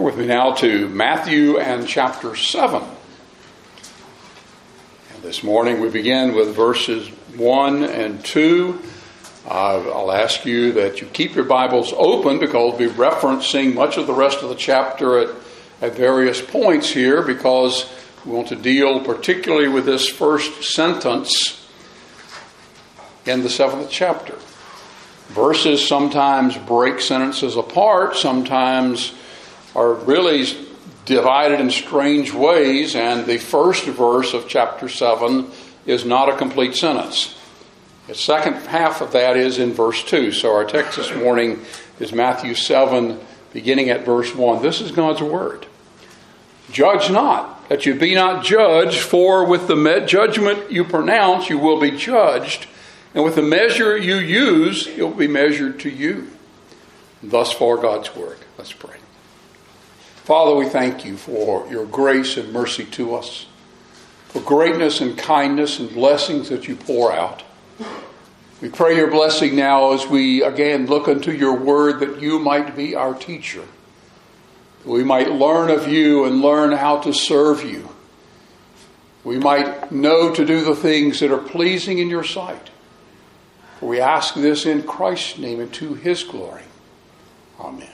With me now to Matthew and chapter 7. And this morning we begin with verses 1 and 2. I'll ask you that you keep your Bibles open because we'll be referencing much of the rest of the chapter at various points here because we want to deal particularly with this first sentence in the 7th chapter. Verses sometimes break sentences apart, sometimes are really divided in strange ways, and the first verse of chapter 7 is not a complete sentence. The second half of that is in verse 2. So our text this morning is Matthew 7, beginning at verse 1. This is God's word. Judge not, that you be not judged, for with the judgment you pronounce, you will be judged, and with the measure you use, it will be measured to you. Thus far God's word. Let's pray. Father, we thank you for your grace and mercy to us, for greatness and kindness and blessings that you pour out. We pray your blessing now as we again look into your word, that you might be our teacher, that we might learn of you and learn how to serve you. We might know to do the things that are pleasing in your sight. For we ask this in Christ's name and to his glory. Amen.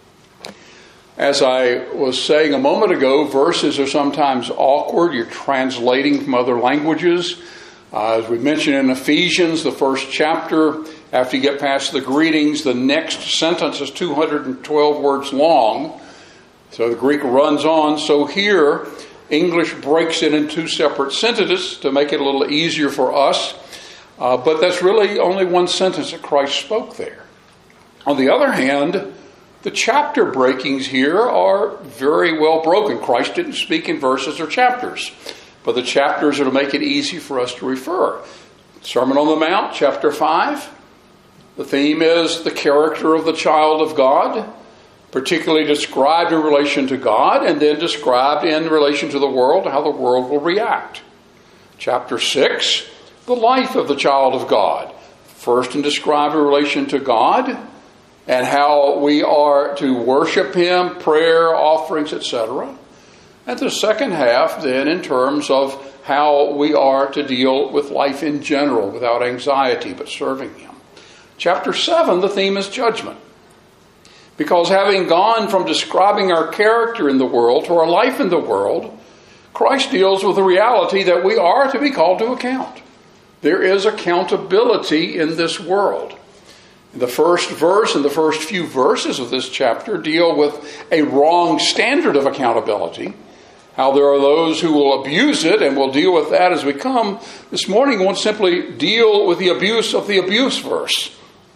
As I was saying a moment ago, verses are sometimes awkward. You're translating from other languages. As we mentioned in Ephesians, the first chapter, after you get past the greetings, the next sentence is 212 words long. So the Greek runs on. So here, English breaks it in two separate sentences to make it a little easier for us. But that's really only one sentence that Christ spoke there. On the other hand, the chapter breakings here are very well broken. Christ didn't speak in verses or chapters, but the chapters are to make it easy for us to refer. Sermon on the Mount, chapter 5. The theme is the character of the child of God, particularly described in relation to God, and then described in relation to the world, how the world will react. Chapter 6, the life of the child of God. First and described in relation to God, and how we are to worship him, prayer, offerings, etc. And the second half then in terms of how we are to deal with life in general without anxiety but serving him. Chapter 7, the theme is judgment. Because having gone from describing our character in the world to our life in the world, Christ deals with the reality that we are to be called to account. There is accountability in this world. The first verse and the first few verses of this chapter deal with a wrong standard of accountability, how there are those who will abuse it, and we'll deal with that as we come. This morning we won't simply deal with the abuse of the abuse verse.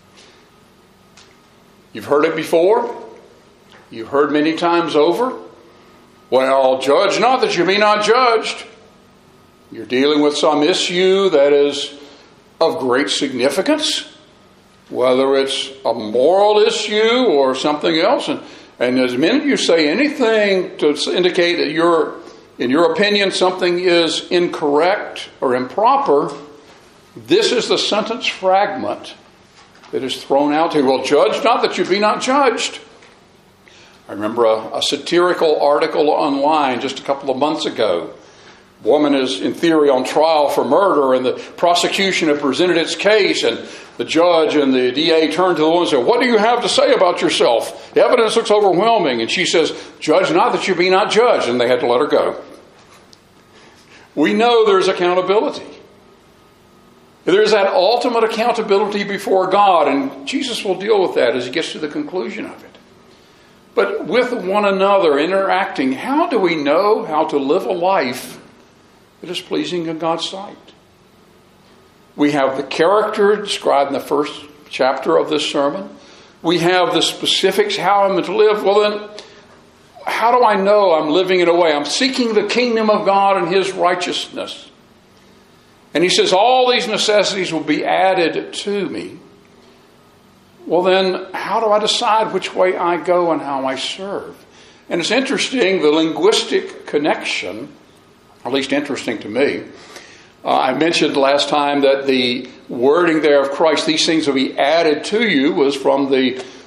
You've heard it before. You've heard many times over. Well, judge not that you be not judged. You're dealing with some issue that is of great significance, whether it's a moral issue or something else. And as minute you say anything to indicate that in your opinion, something is incorrect or improper, this is the sentence fragment that is thrown out here. Well, judge not that you be not judged. I remember a satirical article online just a couple of months ago. A woman is, in theory, on trial for murder, and the prosecution had presented its case, and the judge and the DA turned to the woman and said, "What do you have to say about yourself? The evidence looks overwhelming." And she says, "Judge not that you be not judged." And they had to let her go. We know there's accountability. There's that ultimate accountability before God, and Jesus will deal with that as he gets to the conclusion of it. But with one another, interacting, how do we know how to live a life that is pleasing in God's sight? We have the character described in the first chapter of this sermon. We have the specifics, how I'm to live. Well then, how do I know I'm living in a way? I'm seeking the kingdom of God and his righteousness. And he says all these necessities will be added to me. Well then, how do I decide which way I go and how I serve? And it's interesting, the linguistic connection, at least interesting to me. I mentioned last time that the wording there of Christ, these things will be added to you, was from the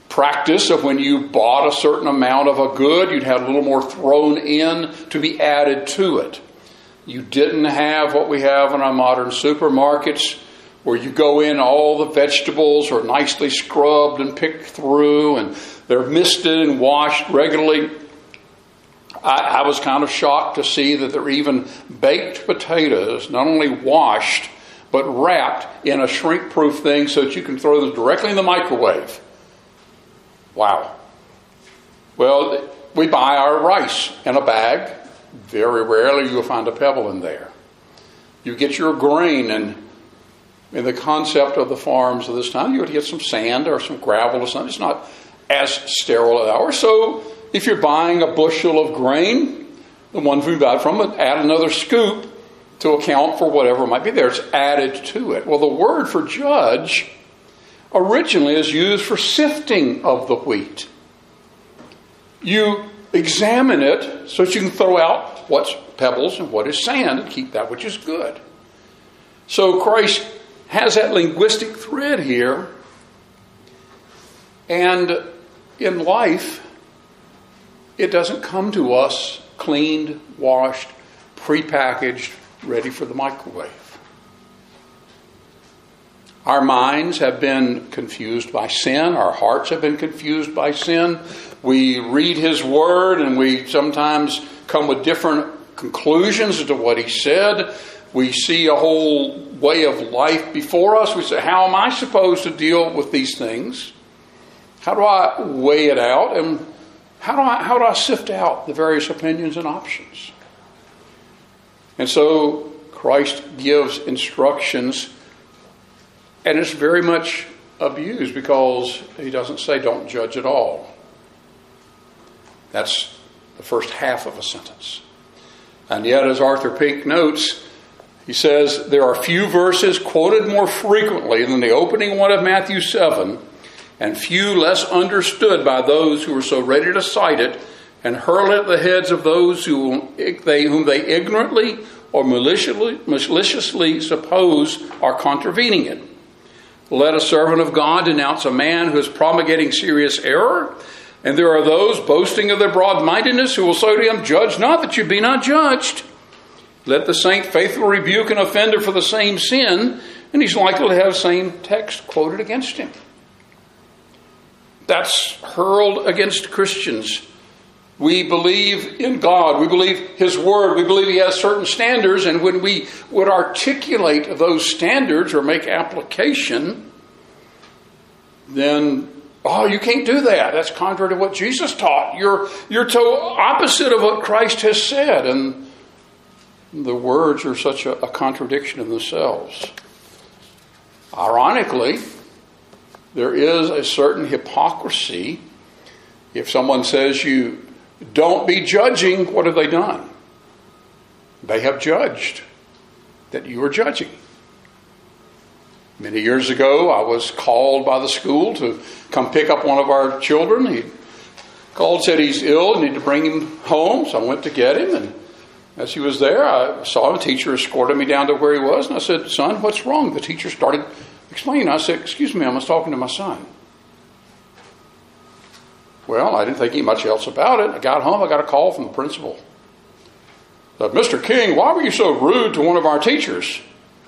practice of when you bought a certain amount of a good, you'd have a little more thrown in to be added to it. You didn't have what we have in our modern supermarkets, where you go in, all the vegetables are nicely scrubbed and picked through, and they're misted and washed regularly. I was kind of shocked to see that there are even baked potatoes, not only washed, but wrapped in a shrink-proof thing so that you can throw them directly in the microwave. Wow. Well, we buy our rice in a bag. Very rarely you'll find a pebble in there. You get your grain, and in the concept of the farms of this time, you would get some sand or some gravel or something. It's not as sterile as ours. So if you're buying a bushel of grain, the one we buy from it, add another scoop to account for whatever might be there. It's added to it. Well, the word for judge originally is used for sifting of the wheat. You examine it so that you can throw out what's pebbles and what is sand and keep that which is good. So Christ has that linguistic thread here. And in life, it doesn't come to us cleaned, washed, prepackaged, ready for the microwave. Our minds have been confused by sin. Our hearts have been confused by sin. We read His Word and we sometimes come with different conclusions as to what He said. We see a whole way of life before us. We say, how am I supposed to deal with these things? How do I weigh it out? And how do I sift out the various opinions and options? And so Christ gives instructions, and it's very much abused because He doesn't say don't judge at all. That's the first half of a sentence. And yet, as Arthur Pink notes, he says there are few verses quoted more frequently than the opening one of Matthew 7, and few less understood by those who are so ready to cite it and hurl it at the heads of those whom they ignorantly or maliciously suppose are contravening it. Let a servant of God denounce a man who is promulgating serious error, and there are those boasting of their broad-mindedness who will say to him, judge not that you be not judged. Let the saint faithfully rebuke an offender for the same sin, and he's likely to have the same text quoted against him. That's hurled against Christians. We believe in God. We believe His Word. We believe He has certain standards, and when we would articulate those standards or make application, then, oh, you can't do that. That's contrary to what Jesus taught. You're so opposite of what Christ has said, and the words are such a contradiction in themselves. Ironically, there is a certain hypocrisy. If someone says you don't be judging, what have they done? They have judged that you are judging. Many years ago, I was called by the school to come pick up one of our children. He called, said he's ill, need to bring him home. So I went to get him, and as he was there, I saw a teacher escorted me down to where he was, and I said, son, what's wrong? The teacher started explaining. I said, excuse me, I was talking to my son. Well, I didn't think much else about it. I got home, I got a call from the principal. Said, Mr. King, why were you so rude to one of our teachers?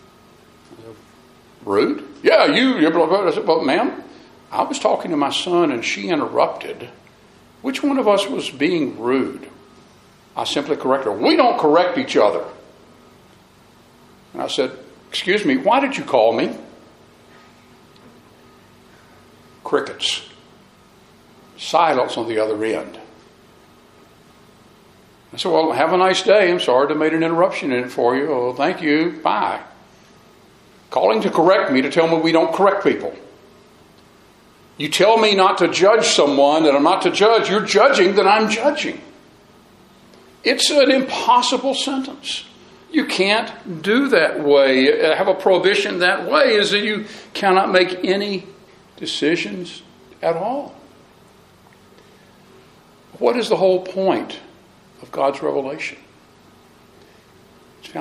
Rude? Yeah, you. I said, well, ma'am, I was talking to my son and she interrupted. Which one of us was being rude? I simply corrected her. We don't correct each other. And I said, excuse me, why did you call me? Crickets. Silence on the other end. I said, well, have a nice day. I'm sorry to have made an interruption in it for you. Oh, thank you. Bye. Calling to correct me to tell me we don't correct people. You tell me not to judge someone that I'm not to judge. You're judging that I'm judging. It's an impossible sentence. You can't do that way. Have a prohibition that way is that you cannot make any decisions at all. What is the whole point of God's revelation?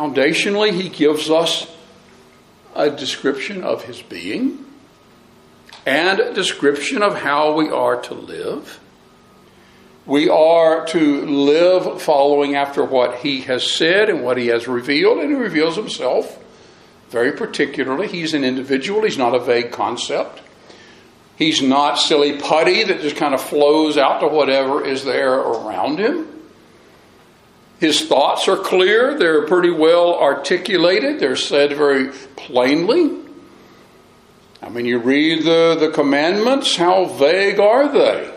Foundationally, He gives us a description of His being, and a description of how we are to live. We are to live following after what he has said and what he has revealed, and he reveals himself very particularly. He's an individual. He's not a vague concept. He's not silly putty that just kind of flows out to whatever is there around him. His thoughts are clear. They're pretty well articulated. They're said very plainly. I mean, you read the commandments, how vague are they?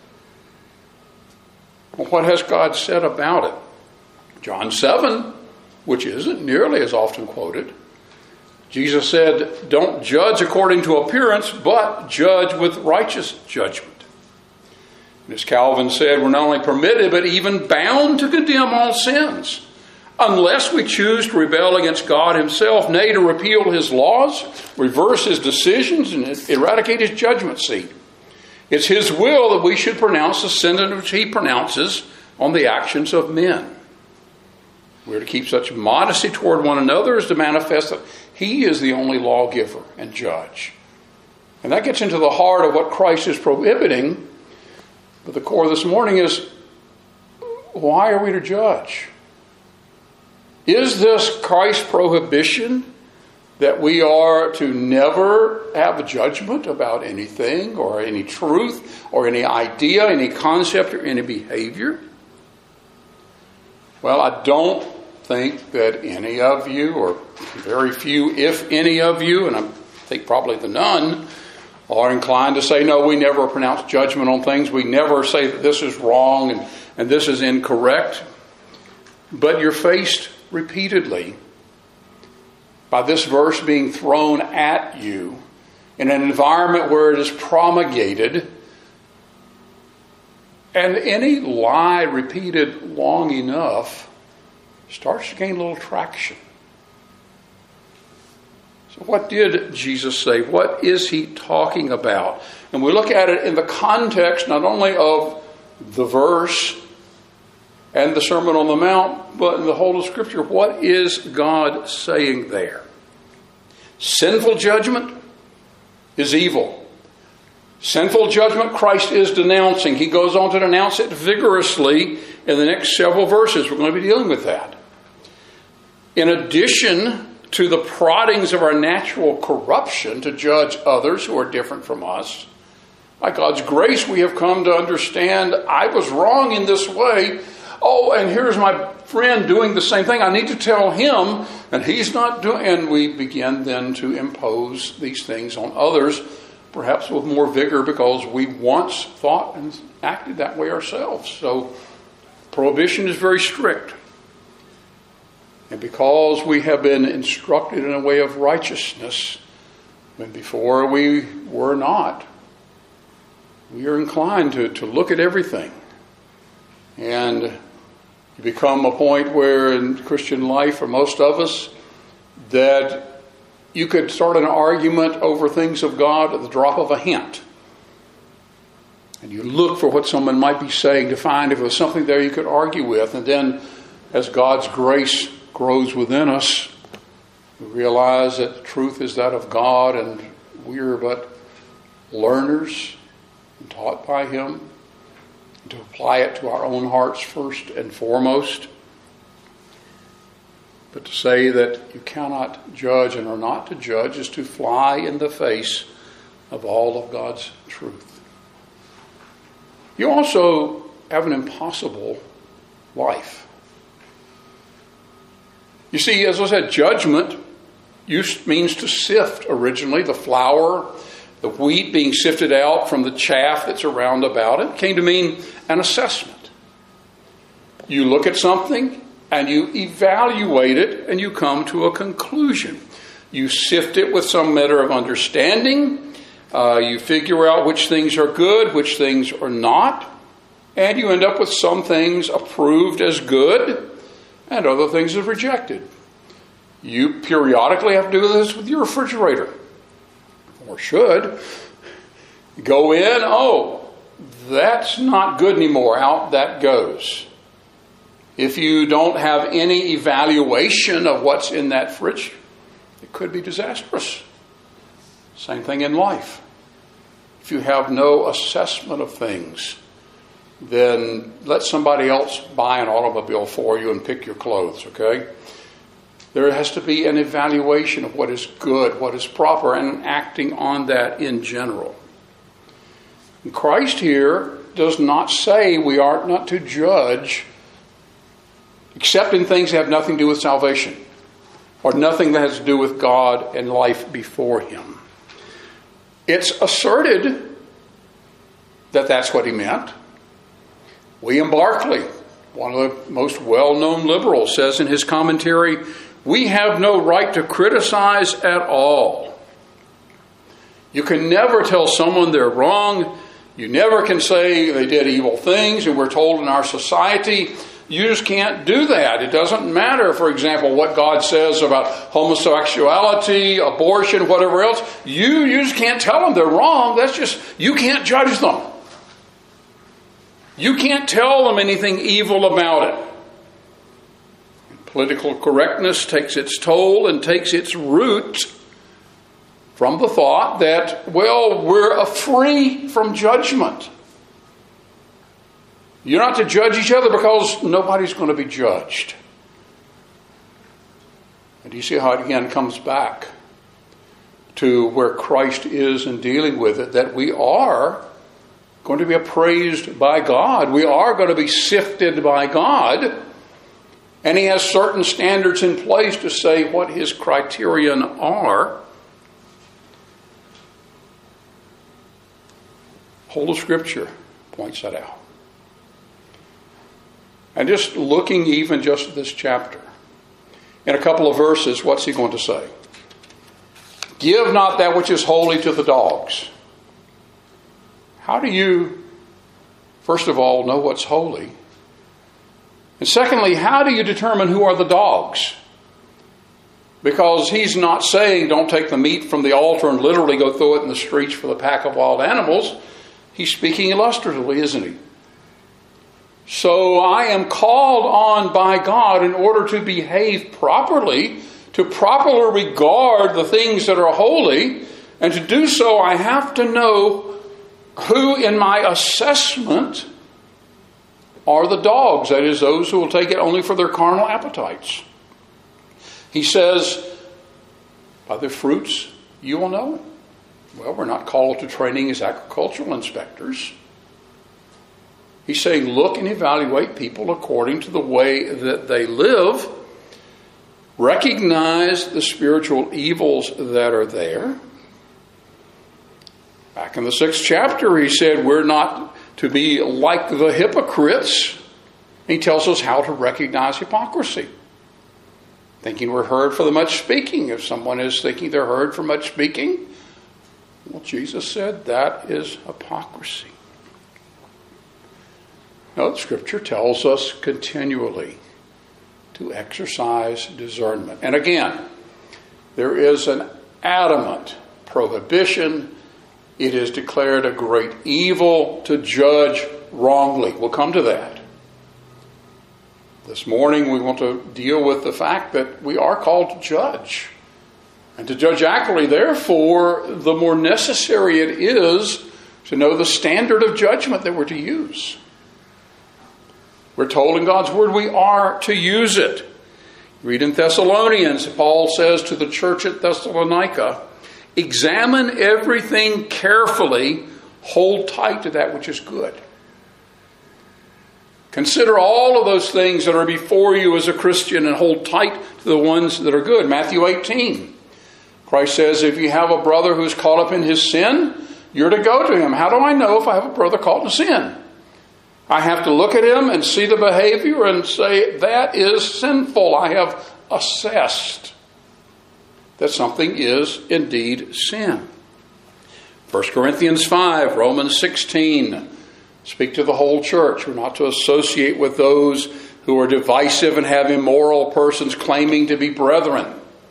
Well, what has God said about it? John 7, which isn't nearly as often quoted, Jesus said, don't judge according to appearance, but judge with righteous judgment. And as Calvin said, we're not only permitted, but even bound to condemn all sins, unless we choose to rebel against God himself, nay, to repeal his laws, reverse his decisions, and eradicate his judgment seat. It's his will that we should pronounce the sentence which he pronounces on the actions of men. We're to keep such modesty toward one another as to manifest that he is the only lawgiver and judge. And that gets into the heart of what Christ is prohibiting. But the core this morning is, why are we to judge? Is this Christ's prohibition that we are to never have a judgment about anything or any truth or any idea, any concept or any behavior? Well, I don't think that any of you, or very few, if any of you, and I think probably the none, are inclined to say, no, we never pronounce judgment on things. We never say that this is wrong and this is incorrect. But you're faced repeatedly by this verse being thrown at you in an environment where it is promulgated, and any lie repeated long enough starts to gain a little traction. So what did Jesus say? What is he talking about? And we look at it in the context not only of the verse and the Sermon on the Mount, but in the whole of Scripture. What is God saying there? Sinful judgment is evil. Sinful judgment Christ is denouncing. He goes on to denounce it vigorously in the next several verses. We're going to be dealing with that. In addition to the proddings of our natural corruption to judge others who are different from us, by God's grace we have come to understand I was wrong in this way. Oh, and here's my friend doing the same thing. I need to tell him, and he's not doing. And we begin then to impose these things on others, perhaps with more vigor because we once thought and acted that way ourselves. So prohibition is very strict. And because we have been instructed in a way of righteousness, when before we were not, we are inclined to look at everything. And you become a point where in Christian life, for most of us, that you could start an argument over things of God at the drop of a hint. And you look for what someone might be saying to find if there was something there you could argue with. And then as God's grace grows within us, we realize that the truth is that of God and we are but learners and taught by him, and to apply it to our own hearts first and foremost. But to say that you cannot judge and are not to judge is to fly in the face of all of God's truth. You also have an impossible life. You see, as I said, judgment means to sift originally. The flour, the wheat being sifted out from the chaff that's around about it, came to mean an assessment. You look at something and you evaluate it and you come to a conclusion. You sift it with some measure of understanding. You figure out which things are good, which things are not. And you end up with some things approved as good and other things as rejected. You periodically have to do this with your refrigerator. Or should. Go in, oh, that's not good anymore. Out that goes. If you don't have any evaluation of what's in that fridge, it could be disastrous. Same thing in life. if you have no assessment of things, then let somebody else buy an automobile for you and pick your clothes, okay? There has to be an evaluation of what is good, what is proper, and acting on that in general. And Christ here does not say we are not to judge except in things that have nothing to do with salvation or nothing that has to do with God and life before Him. It's asserted that that's what he meant. William Barclay, one of the most well-known liberals, says in his commentary, "We have no right to criticize at all. You can never tell someone they're wrong. You never can say they did evil things, and we're told in our society, you just can't do that. It doesn't matter, for example, what God says about homosexuality, abortion, whatever else. You just can't tell them they're wrong. That's just, you can't judge them. You can't tell them anything evil about it." Political correctness takes its toll and takes its root from the thought that, well, we're free from judgment. You're not to judge each other because nobody's going to be judged. And you see how it again comes back to where Christ is in dealing with it, that we are going to be appraised by God. We are going to be sifted by God. And He has certain standards in place to say what His criterion are. Whole of Scripture points that out. And just looking even just at this chapter, in a couple of verses, what's He going to say? Give not that which is holy to the dogs. How do you, first of all, know what's holy? And secondly, how do you determine who are the dogs? Because He's not saying don't take the meat from the altar and literally go throw it in the streets for the pack of wild animals. He's speaking illustratively, isn't He? So I am called on by God in order to behave properly, to properly regard the things that are holy, and to do so I have to know who in my assessment are the dogs, that is, those who will take it only for their carnal appetites. He says, by the fruits you will know. Well, we're not called to training as agricultural inspectors. He's saying, look and evaluate people according to the way that they live. Recognize the spiritual evils that are there. Back in the 6th chapter, he said we're not to be like the hypocrites. He tells us how to recognize hypocrisy. Thinking we're heard for the much speaking. If someone is thinking they're heard for much speaking, well, Jesus said that is hypocrisy. No, Scripture tells us continually to exercise discernment. And again, there is an adamant prohibition. It is declared a great evil to judge wrongly. We'll come to that. This morning we want to deal with the fact that we are called to judge. And to judge accurately, therefore, the more necessary it is to know the standard of judgment that we're to use. We're told in God's Word we are to use it. Read in Thessalonians, Paul says to the church at Thessalonica, examine everything carefully, hold tight to that which is good. Consider all of those things that are before you as a Christian and hold tight to the ones that are good. Matthew 18, Christ says, if you have a brother who's caught up in his sin, you're to go to him. How do I know if I have a brother caught in sin? I have to look at him and see the behavior and say, that is sinful. I have assessed that something is indeed sin. 1 Corinthians 5, Romans 16, speak to the whole church. We're not to associate with those who are divisive and have immoral persons claiming to be brethren.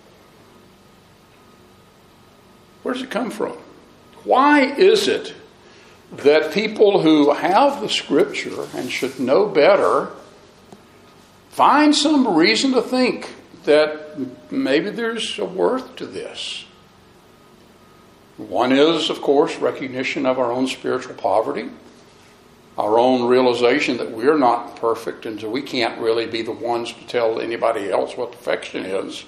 Where does it come from? Why is it that people who have the Scripture and should know better find some reason to think that maybe there's a worth to this? One is, of course, recognition of our own spiritual poverty, our own realization that we're not perfect, and so we can't really be the ones to tell anybody else what perfection is.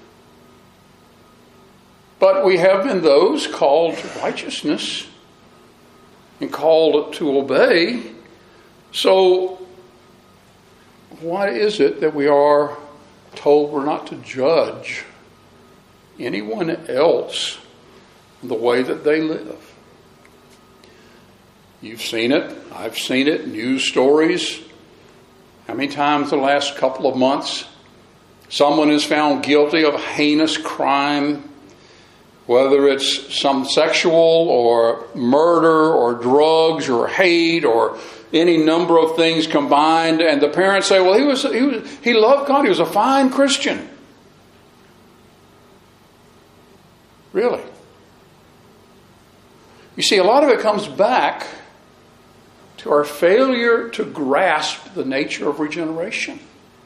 But we have been those called to righteousness and called to obey. So why is it that we are told we're not to judge anyone else in the way that they live? You've seen it. I've seen it. News stories. How many times in the last couple of months someone is found guilty of a heinous crime, whether it's some sexual or murder or drugs or hate or any number of things combined, and the parents say, well, he loved God. He was a fine Christian. Really? You see, a lot of it comes back to our failure to grasp the nature of regeneration.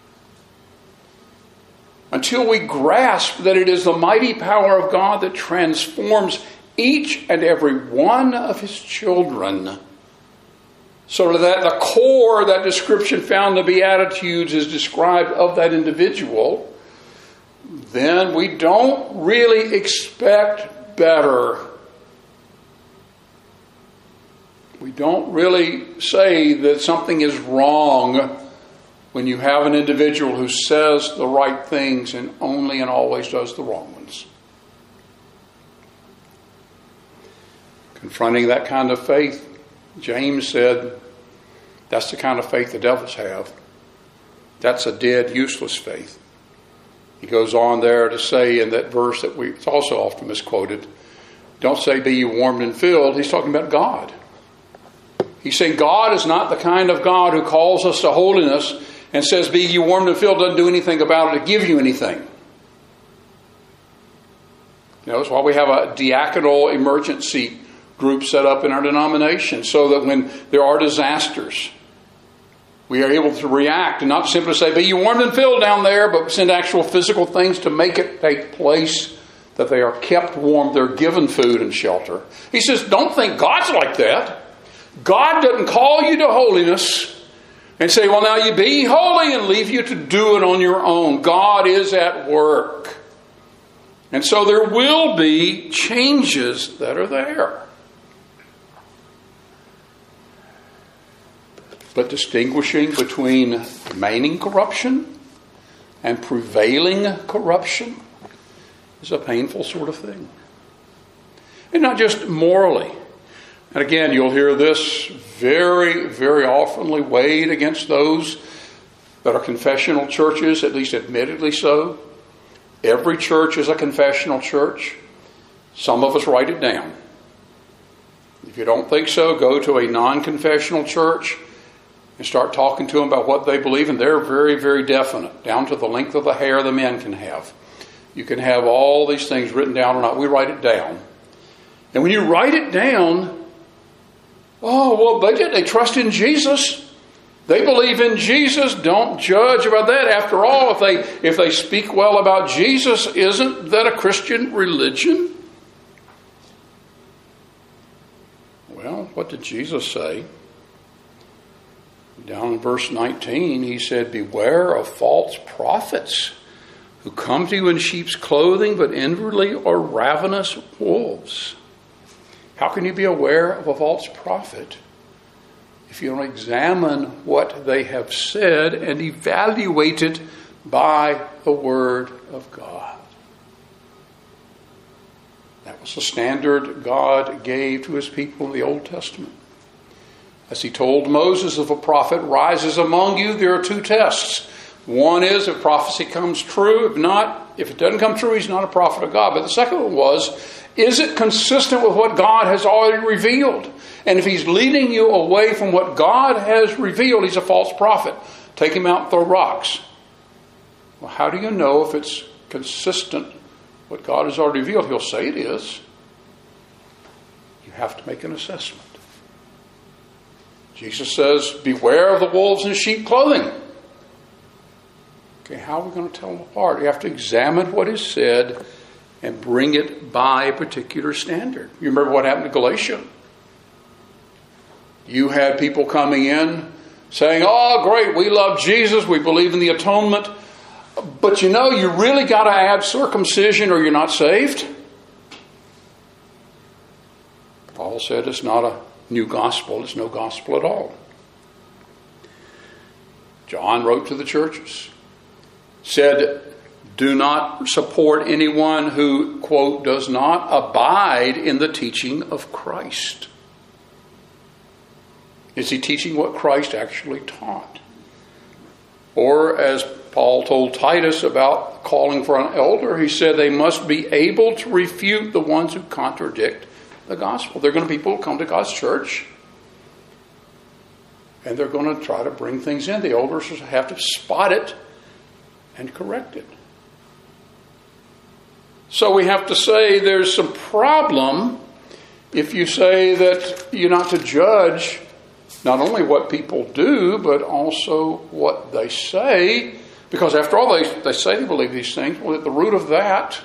Until we grasp that it is the mighty power of God that transforms each and every one of His children, so that the core, that description found in the Beatitudes is described of that individual, then we don't really expect better. We don't really say that something is wrong when you have an individual who says the right things and only and always does the wrong ones. Confronting that kind of faith, James said, that's the kind of faith the devils have. That's a dead, useless faith. He goes on there to say in that verse that it's also often misquoted, don't say be you warmed and filled. He's talking about God. He's saying God is not the kind of God who calls us to holiness and says be you warmed and filled, doesn't do anything about it to give you anything. You know, that's why we have a diaconal emergency group set up in our denomination, so that when there are disasters, we are able to react and not simply say, be you warmed and filled down there, but send actual physical things to make it take place, that they are kept warm, they're given food and shelter. He says, don't think God's like that. God doesn't call you to holiness and say, well, now you be holy, and leave you to do it on your own. God is at work. And so there will be changes that are there. But distinguishing between remaining corruption and prevailing corruption is a painful sort of thing. And not just morally. And again, you'll hear this very, very oftenly weighed against those that are confessional churches, at least admittedly so. Every church is a confessional church. Some of us write it down. If you don't think so, go to a non-confessional church and start talking to them about what they believe, and they're very, very definite, down to the length of the hair the men can have. You can have all these things written down or not. We write it down. And when you write it down, oh, well, they trust in Jesus. They believe in Jesus. Don't judge about that. After all, if they speak well about Jesus, isn't that a Christian religion? Well, what did Jesus say? Down in verse 19, he said, beware of false prophets who come to you in sheep's clothing, but inwardly are ravenous wolves. How can you be aware of a false prophet if you don't examine what they have said and evaluate it by the Word of God? That was the standard God gave to His people in the Old Testament. As He told Moses, if a prophet rises among you, there are two tests. One is if prophecy comes true. If not, if it doesn't come true, he's not a prophet of God. But the second one was, is it consistent with what God has already revealed? And if he's leading you away from what God has revealed, he's a false prophet. Take him out and throw rocks. Well, how do you know if it's consistent with what God has already revealed? He'll say it is. You have to make an assessment. Jesus says, beware of the wolves in sheep clothing. Okay, how are we going to tell them apart? You have to examine what is said and bring it by a particular standard. You remember what happened to Galatia? You had people coming in saying, oh, great, we love Jesus, we believe in the atonement, but you really got to add circumcision or you're not saved. Paul said it's not a new gospel, it's no gospel at all. John wrote to the churches, said, do not support anyone who, quote, does not abide in the teaching of Christ. Is he teaching what Christ actually taught? Or as Paul told Titus about calling for an elder, he said they must be able to refute the ones who contradict the gospel. They're going to be people who come to God's church, and they're going to try to bring things in. The elders have to spot it and correct it. So we have to say there's some problem if you say that you're not to judge not only what people do, but also what they say. Because after all, they say they believe these things. Well, at the root of that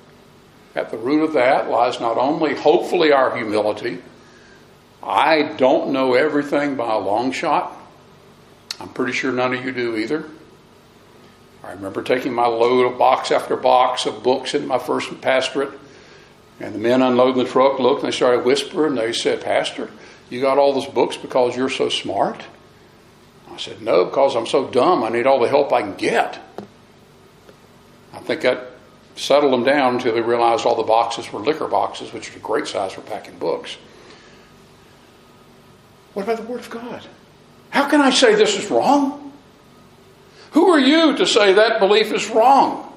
lies not only, hopefully, our humility. I don't know everything by a long shot. I'm pretty sure none of you do either. I remember taking my load of box after box of books in my first pastorate, and the men unloading the truck looked and they started whispering. They said, Pastor, you got all those books because you're so smart? I said, no, because I'm so dumb. I need all the help I can get. I think that settled them down until they realized all the boxes were liquor boxes, which are a great size for packing books. What about the Word of God? How can I say this is wrong? Who are you to say that belief is wrong?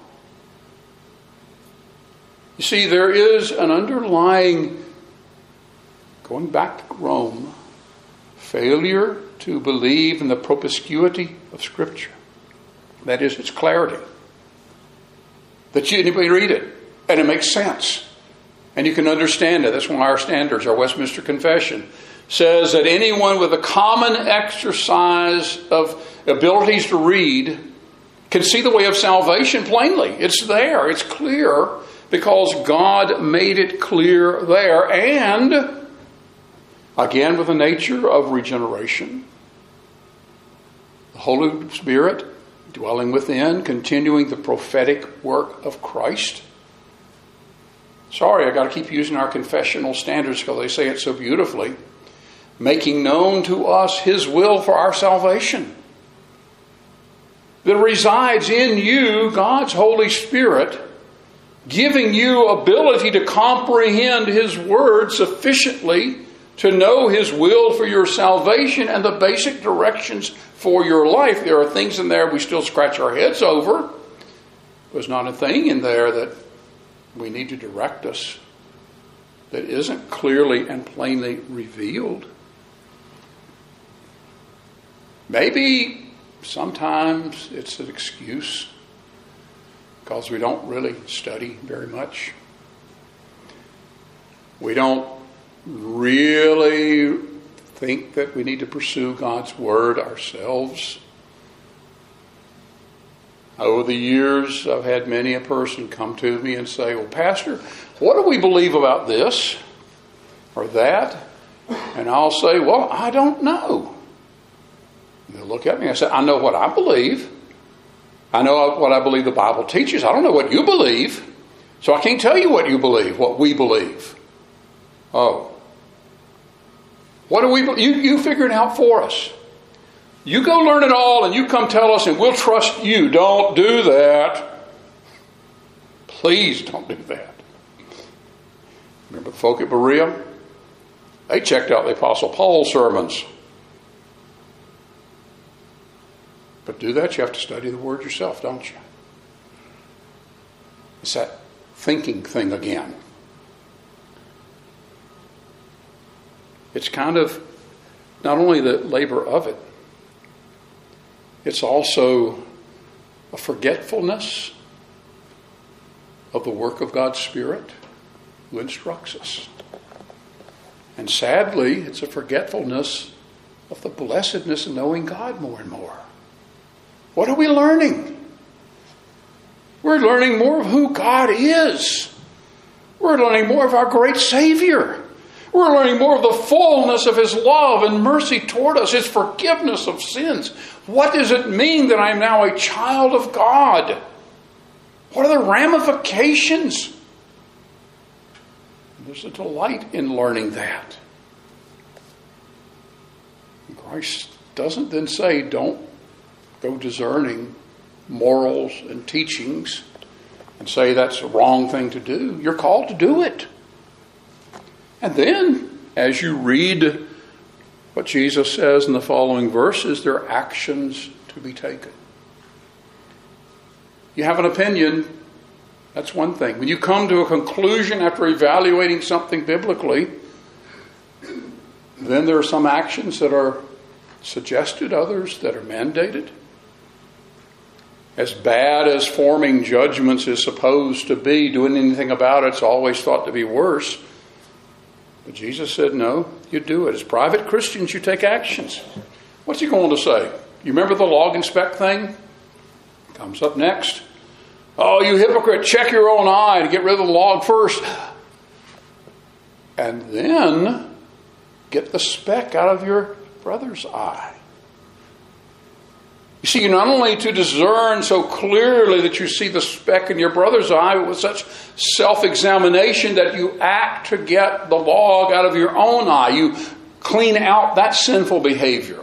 You see, there is an underlying, going back to Rome, failure to believe in the promiscuity of Scripture. That is, its clarity. That anybody read it, and it makes sense. And you can understand it. That's one of our standards, our Westminster Confession says that anyone with a common exercise of abilities to read can see the way of salvation plainly. It's there. It's clear because God made it clear there. And again, with the nature of regeneration, the Holy Spirit dwelling within, continuing the prophetic work of Christ. Sorry, I got to keep using our confessional standards because they say it so beautifully. Making known to us His will for our salvation. That resides in you, God's Holy Spirit, giving you ability to comprehend His Word sufficiently to know His will for your salvation and the basic directions for your life. There are things in there we still scratch our heads over. There's not a thing in there that we need to direct us that isn't clearly and plainly revealed. Maybe sometimes it's an excuse because we don't really study very much. We don't really think that we need to pursue God's Word ourselves. Over the years, I've had many a person come to me and say, well, Pastor, what do we believe about this or that? And I'll say, well, I don't know. And they'll look at me and say, I know what I believe. I know what I believe the Bible teaches. I don't know what you believe. So I can't tell you what you believe, what we believe. Oh. What do we believe? You figure it out for us. You go learn it all and you come tell us and we'll trust you. Don't do that. Please don't do that. Remember the folk at Berea? They checked out the Apostle Paul's sermons. But to do that, you have to study the Word yourself, don't you? It's that thinking thing again. It's kind of not only the labor of it, it's also a forgetfulness of the work of God's Spirit who instructs us. And sadly, it's a forgetfulness of the blessedness of knowing God more and more. What are we learning? We're learning more of who God is We're learning more of our great Savior. We're learning more of the fullness of His love and mercy toward us, His forgiveness of sins. What does it mean that I'm now a child of God? What are the ramifications? There's a delight in learning that. Christ doesn't then say, don't go discerning morals and teachings and say that's the wrong thing to do. You're called to do it. And then, as you read what Jesus says in the following verses, there are actions to be taken. You have an opinion, that's one thing. When you come to a conclusion after evaluating something biblically, then there are some actions that are suggested, others that are mandated. As bad as forming judgments is supposed to be, doing anything about it's always thought to be worse. But Jesus said, no, you do it. As private Christians, you take actions. What's he going to say? You remember the log inspect thing? Comes up next. Oh, you hypocrite, check your own eye to get rid of the log first. And then get the speck out of your brother's eye. You see, not only to discern so clearly that you see the speck in your brother's eye, but with such self-examination that you act to get the log out of your own eye. You clean out that sinful behavior.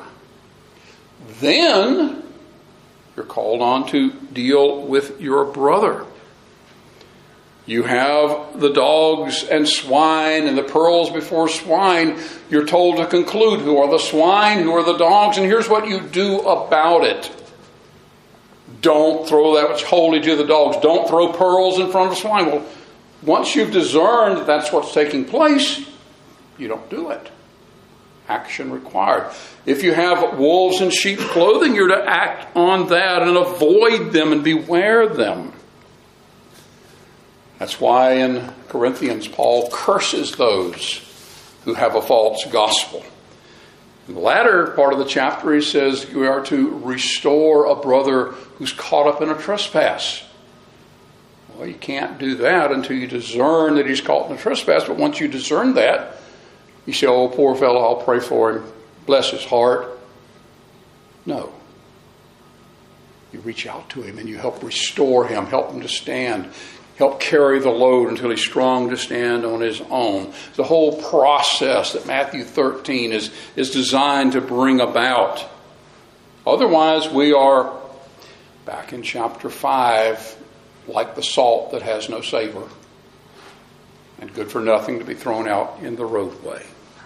Then you're called on to deal with your brother. You have the dogs and swine and the pearls before swine. You're told to conclude who are the swine, who are the dogs, and here's what you do about it. Don't throw that which holy to the dogs. Don't throw pearls in front of swine. Well, once you've discerned that that's what's taking place, you don't do it. Action required. If you have wolves in sheep's clothing, you're to act on that and avoid them and beware them. That's why in Corinthians, Paul curses those who have a false gospel. In the latter part of the chapter, he says we are to restore a brother who's caught up in a trespass. Well, you can't do that until you discern that he's caught in a trespass. But once you discern that, you say, oh, poor fellow, I'll pray for him. Bless his heart. No. You reach out to him and you help restore him, help him to stand. Help carry the load until he's strong to stand on his own. The whole process that Matthew 13 is designed to bring about. Otherwise, we are back in chapter 5, like the salt that has no savor and good for nothing to be thrown out in the roadway.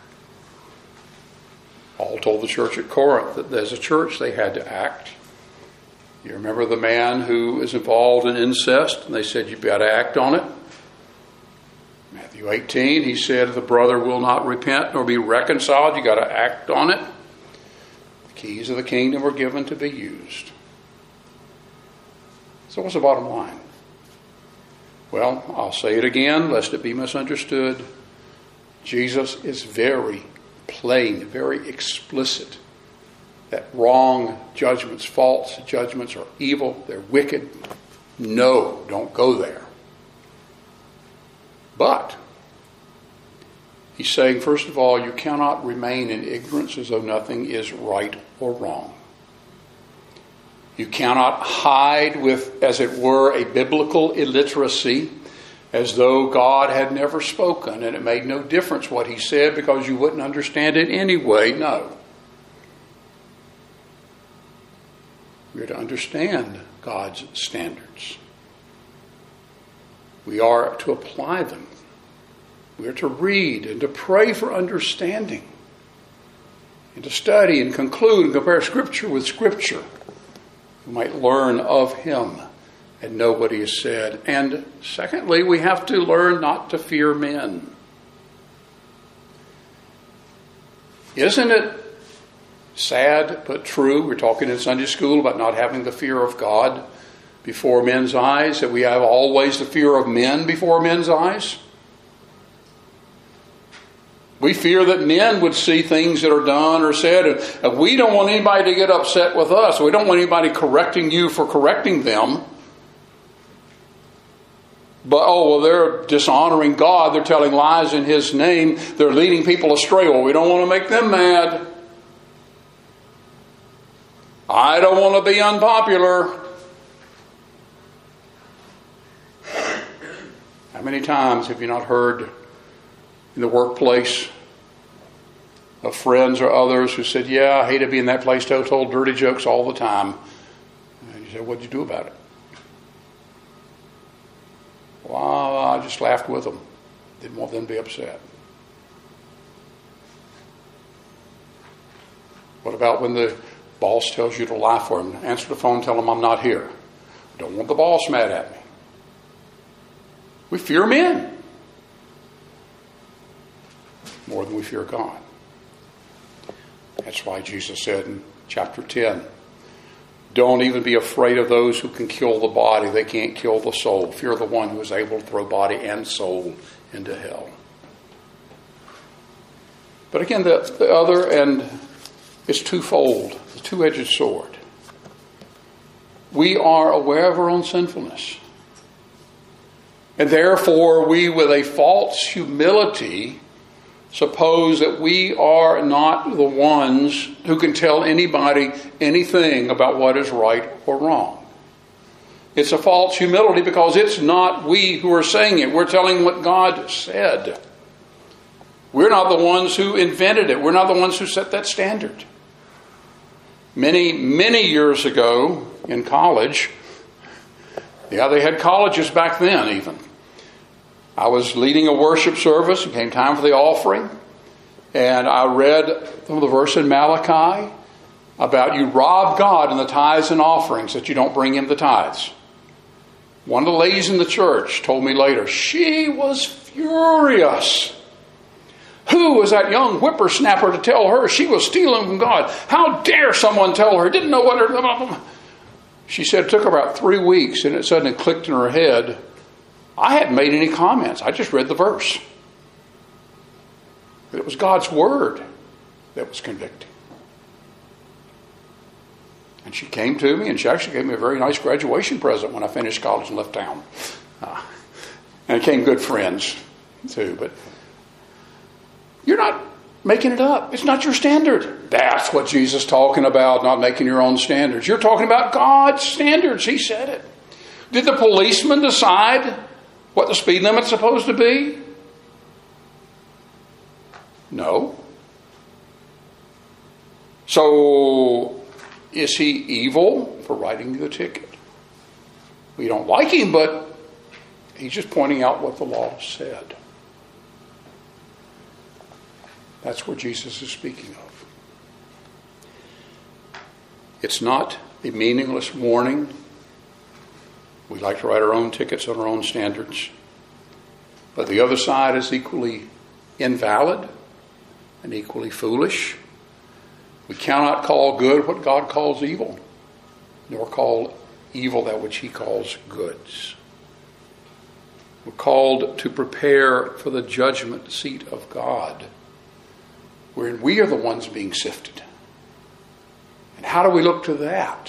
Paul told the church at Corinth that as a church they had to act. You remember the man who is involved in incest, and they said you've got to act on it. Matthew 18, he said the brother will not repent nor be reconciled. You've got to act on it. The keys of the kingdom were given to be used. So what's the bottom line? Well, I'll say it again, lest it be misunderstood. Jesus is very plain, very explicit that wrong judgments, false judgments are evil, they're wicked. No, don't go there. But he's saying, first of all, you cannot remain in ignorance as though nothing is right or wrong. You cannot hide with, as it were, a biblical illiteracy as though God had never spoken and it made no difference what he said because you wouldn't understand it anyway. No. We are to understand God's standards. We are to apply them. We are to read and to pray for understanding and to study and conclude and compare Scripture with Scripture. We might learn of Him and know what He has said. And secondly, we have to learn not to fear men. Isn't it sad but true? We're talking in Sunday school about not having the fear of God before men's eyes, that we have always the fear of men before men's eyes. We fear that men would see things that are done or said, and we don't want anybody to get upset with us. We don't want anybody correcting you for correcting them. But, they're dishonoring God. They're telling lies in His name. They're leading people astray. Well, we don't want to make them mad. I don't want to be unpopular. How many times have you not heard in the workplace of friends or others who said, yeah, I hate to be in that place, told dirty jokes all the time. And you said, what'd you do about it? Well, I just laughed with them. Didn't want them to be upset. What about when the boss tells you to lie for him? Answer the phone, tell him I'm not here. I don't want the boss mad at me. We fear men more than we fear God. That's why Jesus said in chapter 10, don't even be afraid of those who can kill the body. They can't kill the soul. Fear the one who is able to throw body and soul into hell. But again, the other end is twofold, the two-edged sword. We are aware of our own sinfulness. And therefore, we, with a false humility, suppose that we are not the ones who can tell anybody anything about what is right or wrong. It's a false humility because it's not we who are saying it. We're telling what God said. We're not the ones who invented it. We're not the ones who set that standard. Many, many years ago in college, they had colleges back then even. I was leading a worship service. It came time for the offering. And I read some of the verse in Malachi about you rob God in the tithes and offerings, that you don't bring Him the tithes. One of the ladies in the church told me later, she was furious. Who was that young whippersnapper to tell her she was stealing from God? How dare someone tell her? Didn't know what her... She said it took her about 3 weeks, and it suddenly clicked in her head. I hadn't made any comments. I just read the verse. But it was God's word that was convicting. And she came to me, and she actually gave me a very nice graduation present when I finished college and left town. And became good friends, too. But you're not making it up. It's not your standard. That's what Jesus is talking about, not making your own standards. You're talking about God's standards. He said it. Did the policeman decide what the speed limit's supposed to be? No. So, is he evil for writing the ticket? We don't like him, but he's just pointing out what the law said. That's what Jesus is speaking of. It's not a meaningless warning. We like to write our own tickets on our own standards. But the other side is equally invalid and equally foolish. We cannot call good what God calls evil, nor call evil that which He calls goods. We're called to prepare for the judgment seat of God, wherein we are the ones being sifted. And how do we look to that?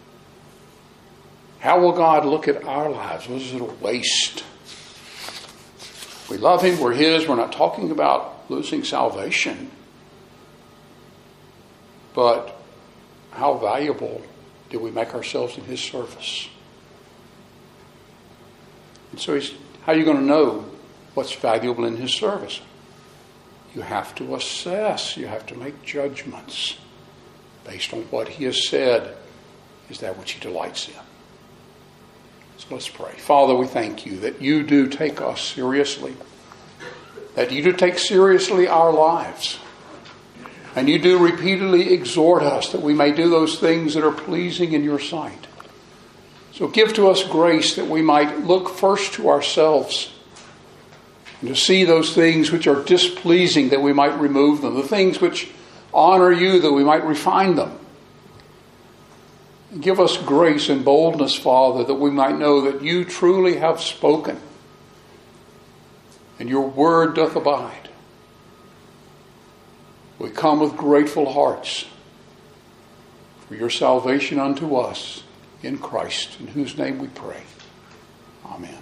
How will God look at our lives? Was it a waste? We love Him, we're His. We're not talking about losing salvation. But how valuable do we make ourselves in His service? And so how are you going to know what's valuable in His service? You have to assess. You have to make judgments based on what He has said is that which He delights in. So let's pray. Father, we thank You that You do take us seriously. That You do take seriously our lives. And You do repeatedly exhort us that we may do those things that are pleasing in Your sight. So give to us grace that we might look first to ourselves and to see those things which are displeasing, that we might remove them. The things which honor You, that we might refine them. And give us grace and boldness, Father, that we might know that You truly have spoken and Your word doth abide. We come with grateful hearts for Your salvation unto us in Christ, in whose name we pray. Amen.